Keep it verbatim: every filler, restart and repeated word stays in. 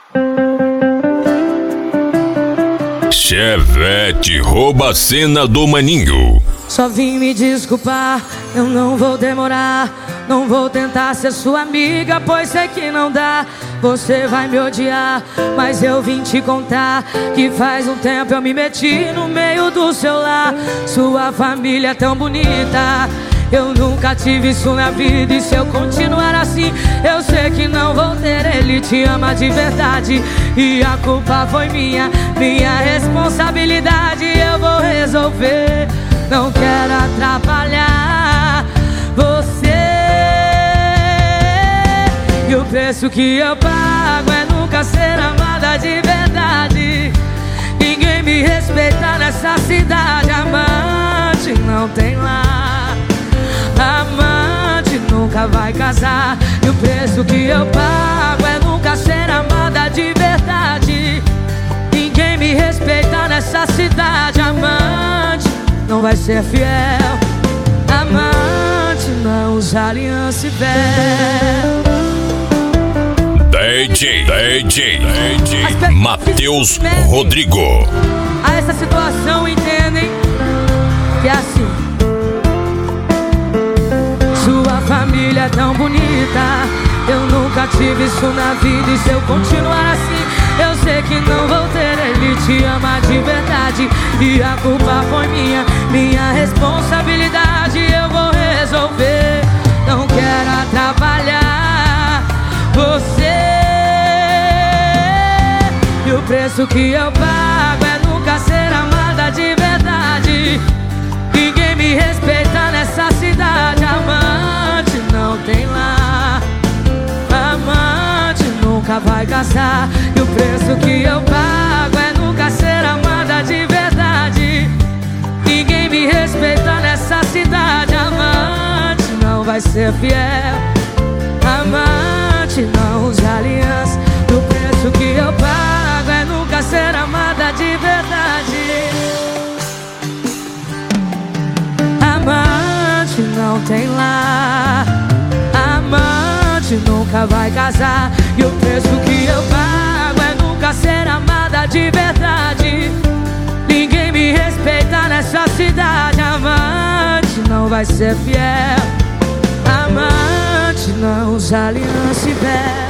Chevette rouba a cena do maninho. Só vim me desculpar, eu não vou demorar. Não vou tentar ser sua amiga, pois sei que não dá. Você vai me odiar, mas eu vim te contar que faz um tempo eu me meti no meio do seu lar. Sua família é tão bonita, eu nunca tive isso na vida. E se eu continuar assim, eu sei que não vou ter. Ele te ama de verdade e a culpa foi minha, minha responsabilidade. Eu vou resolver, não quero atrapalhar você. E o preço que eu pago é nunca ser amada de verdade. Ninguém me respeita nessa cidade. Amante não tem lá, amante nunca vai casar. E o preço que eu pago é nunca ser amada de verdade. Ninguém me respeita nessa cidade. Amante não vai ser fiel. Amante não usa aliança e véu. D J, D J, D J Matheus Rodrigo. A essa situação entendem que é assim. Sua família é tão bonita, eu nunca tive isso na vida. E se eu continuar assim, eu sei que não vou ter. Ele te ama de verdade e a culpa foi minha, minha responsabilidade. Eu vou resolver, não quero atrapalhar você. E o preço que eu pago é nunca ser amada de verdade. Ninguém me respeita nessa cidade. Amante não tem lá, amante nunca vai casar. E o preço que eu pago é nunca ser amada de verdade. Ninguém me respeita nessa cidade. Amante não vai ser fiel. Amante não usa aliança. E o preço que eu pago é nunca ser amada de verdade. Amante não tem lá, amante nunca vai casar. E o preço que eu pago é nunca ser amada de verdade. Ninguém me respeita nessa cidade. Amante não vai ser fiel. Amante não usa aliança e véu.